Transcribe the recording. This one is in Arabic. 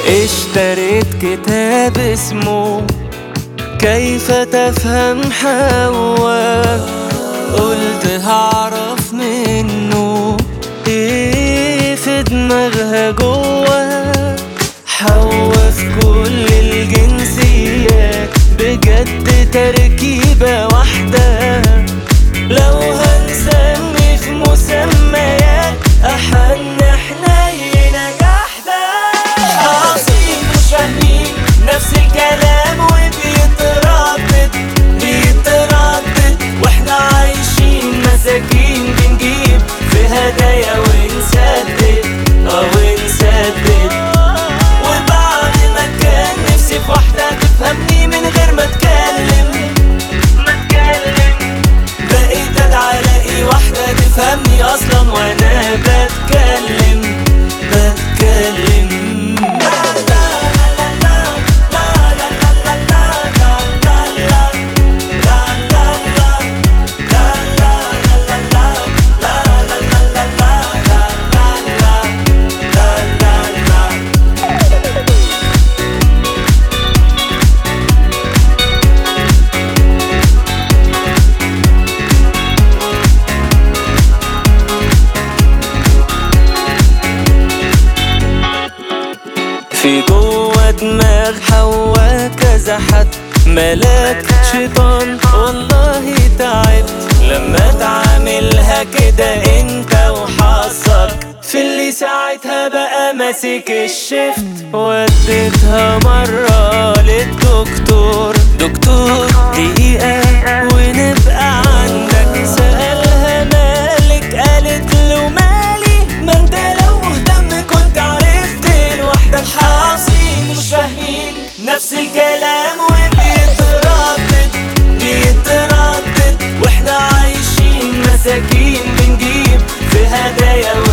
اشتريت كتاب اسمه كيف تفهم حواء، قلت هعرف منه ايه في دماغها جوا. حواء في كل الجنسيات بجد تركيبة واحدة، لو هنسمي في مسميات أحن حنينة جحدة. حافظين مش فاهمين نفس الكلام بيتردد واحنا عايشين مساكين بنجيب في هدايا ونسدد وبعد ما كان نفسي في واحدة تفهمني من غير ما اتكلم بقيت ادعى الاقي واحدة تفهمني اصلا وانا بتكلم في جوه دماغ حواء كذا حد، ملاك شيطان والله تعبت لما تعاملها كده انت وحظك في اللي ساعتها بقى ماسك الشفت. وديتها مرة للدكتور، دكتور دقيقة ونبقى عندك. سألها مالك، قالت له مالي، ما انت لو مهتم كنت عرفت لوحدك. حافظين مش فاهمين نفس الكلام بيتردد واحنا عايشين مساكين بنجيب في هدايا